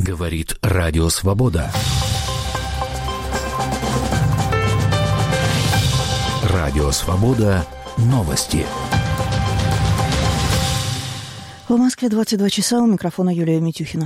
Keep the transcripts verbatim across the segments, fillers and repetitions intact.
Говорит Радио Свобода. Радио Свобода. Новости. В Москве двадцать два часа, у микрофона Юлия Митюхина.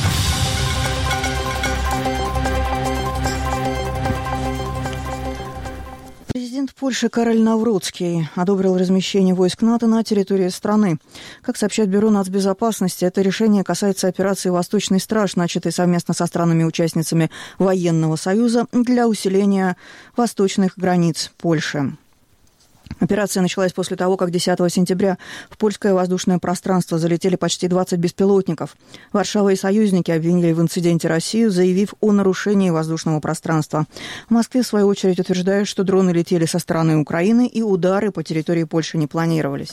Президент Польши Кароль Навроцкий одобрил размещение войск НАТО на территории страны. Как сообщает Бюро нацбезопасности, это решение касается операции «Восточный страж», начатой совместно со странами-участницами Военного союза для усиления восточных границ Польши. Операция началась после того, как десятого сентября в польское воздушное пространство залетели почти двадцать беспилотников. Варшава и союзники обвинили в инциденте Россию, заявив о нарушении воздушного пространства. В Москве, в свою очередь, утверждают, что дроны летели со стороны Украины и удары по территории Польши не планировались.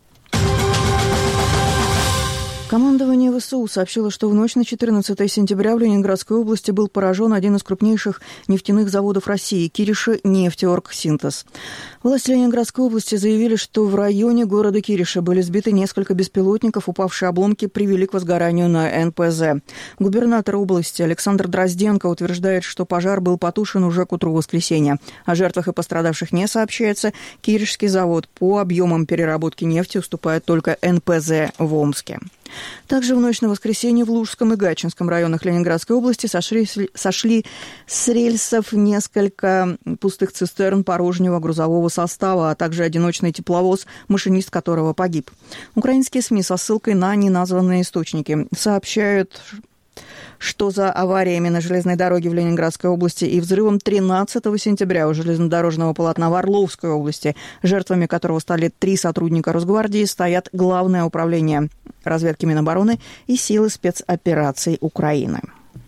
Командование ВСУ сообщило, что в ночь на четырнадцатое сентября в Ленинградской области был поражен один из крупнейших нефтяных заводов России – Кириши-Нефтеоргсинтез. Власти Ленинградской области заявили, что в районе города Кириши были сбиты несколько беспилотников, упавшие обломки привели к возгоранию на эн пэ зэ. Губернатор области Александр Дрозденко утверждает, что пожар был потушен уже к утру воскресенья. О жертвах и пострадавших не сообщается. Киришский завод по объемам переработки нефти уступает только эн пэ зэ в Омске. Также в ночь на воскресенье в Лужском и Гатчинском районах Ленинградской области сошли, сошли с рельсов несколько пустых цистерн порожнего грузового состава, а также одиночный тепловоз, машинист которого погиб. Украинские СМИ со ссылкой на неназванные источники сообщают, что за авариями на железной дороге в Ленинградской области и взрывом тринадцатого сентября у железнодорожного полотна в Орловской области, жертвами которого стали три сотрудника Росгвардии, стоят Главное управление разведки Минобороны и силы спецопераций Украины.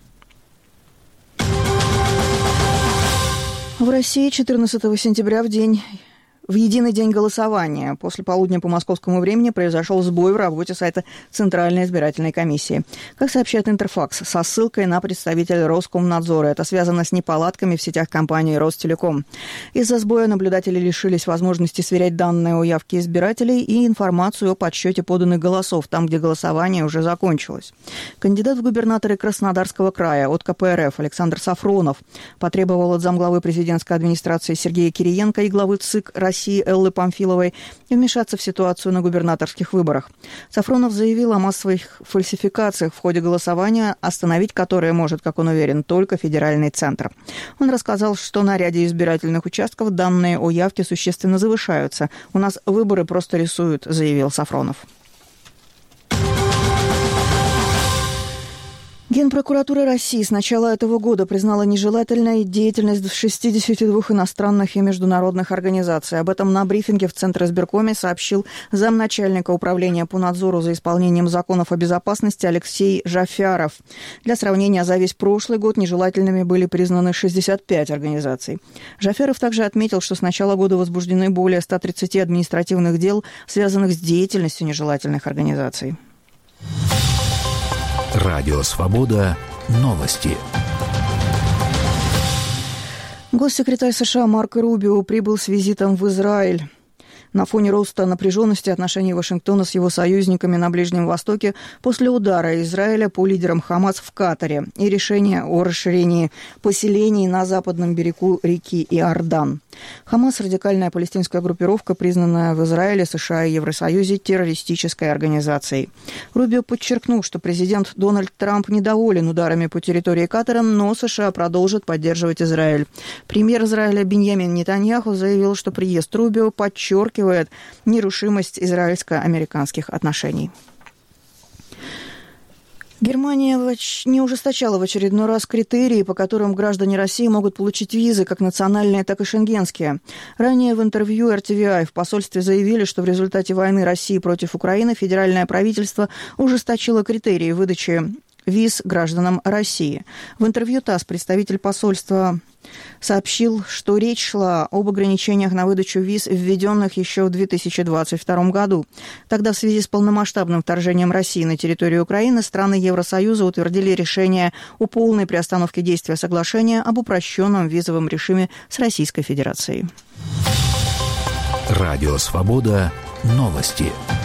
В России четырнадцатого сентября в день... В единый день голосования после полудня по московскому времени произошел сбой в работе сайта Центральной избирательной комиссии. Как сообщает Интерфакс, со ссылкой на представителя Роскомнадзора. Это связано с неполадками в сетях компании Ростелеком. Из-за сбоя наблюдатели лишились возможности сверять данные о явке избирателей и информацию о подсчете поданных голосов, там, где голосование уже закончилось. Кандидат в губернаторы Краснодарского края от ка пэ эр эф Александр Сафронов потребовал от замглавы президентской администрации Сергея Кириенко и главы ЦИК России Эллы Памфиловой вмешаться в ситуацию на губернаторских выборах. Сафронов заявил о массовых фальсификациях в ходе голосования, остановить которые может, как он уверен, только федеральный центр. Он рассказал, что на ряде избирательных участков данные о явке существенно завышаются. «У нас выборы просто рисуют», — заявил Сафронов. Генпрокуратура России с начала этого года признала нежелательной деятельность шестидесяти двух иностранных и международных организаций. Об этом на брифинге в Центризбиркоме сообщил замначальника управления по надзору за исполнением законов о безопасности Алексей Жафяров. Для сравнения, за весь прошлый год нежелательными были признаны шестьдесят пять организаций. Жафяров также отметил, что с начала года возбуждены более ста тридцати административных дел, связанных с деятельностью нежелательных организаций. Радио Свобода. Новости. Госсекретарь США Марко Рубио прибыл с визитом в Израиль. На фоне роста напряженности отношений Вашингтона с его союзниками на Ближнем Востоке после удара Израиля по лидерам Хамас в Катаре и решения о расширении поселений на западном берегу реки Иордан. Хамас – радикальная палестинская группировка, признанная в Израиле, США и Евросоюзе террористической организацией. Рубио подчеркнул, что президент Дональд Трамп недоволен ударами по территории Катара, но США продолжит поддерживать Израиль. Премьер Израиля Биньямин Нетаньяху заявил, что приезд Рубио подчеркивает нерушимость израильско-американских отношений. Германия не ужесточала в очередной раз критерии, по которым граждане России могут получить визы, как национальные, так и шенгенские. Ранее в интервью эр тэ вэ ай в посольстве заявили, что в результате войны России против Украины федеральное правительство ужесточило критерии выдачи виз гражданам России. В интервью ТАСС представитель посольства сообщил, что речь шла об ограничениях на выдачу виз, введенных еще в две тысячи двадцать втором году. Тогда в связи с полномасштабным вторжением России на территорию Украины страны Евросоюза утвердили решение о полной приостановке действия соглашения об упрощенном визовом режиме с Российской Федерацией. Радио Свобода. Новости.